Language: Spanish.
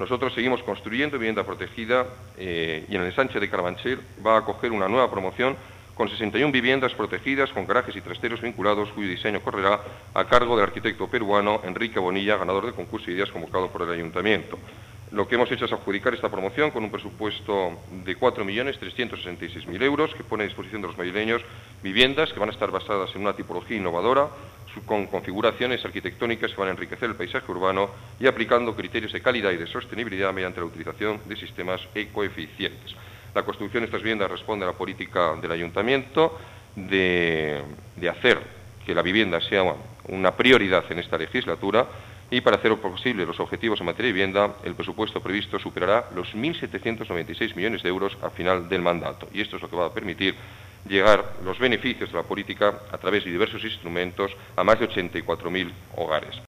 Nosotros seguimos construyendo vivienda protegida y en el ensanche de Carabanchel va a acoger una nueva promoción con 61 viviendas protegidas con garajes y trasteros vinculados, cuyo diseño correrá a cargo del arquitecto peruano Enrique Bonilla, ganador del concurso de ideas convocado por el Ayuntamiento. Lo que hemos hecho es adjudicar esta promoción con un presupuesto de 4.366.000 euros que pone a disposición de los madrileños viviendas que van a estar basadas en una tipología innovadora, con configuraciones arquitectónicas que van a enriquecer el paisaje urbano y aplicando criterios de calidad y de sostenibilidad mediante la utilización de sistemas ecoeficientes. La construcción de estas viviendas responde a la política del Ayuntamiento de hacer que la vivienda sea una prioridad en esta legislatura y para hacer posible los objetivos en materia de vivienda, el presupuesto previsto superará los 1.796 millones de euros a final del mandato. Y esto es lo que va a permitir llegar los beneficios de la política a través de diversos instrumentos a más de 84.000 hogares.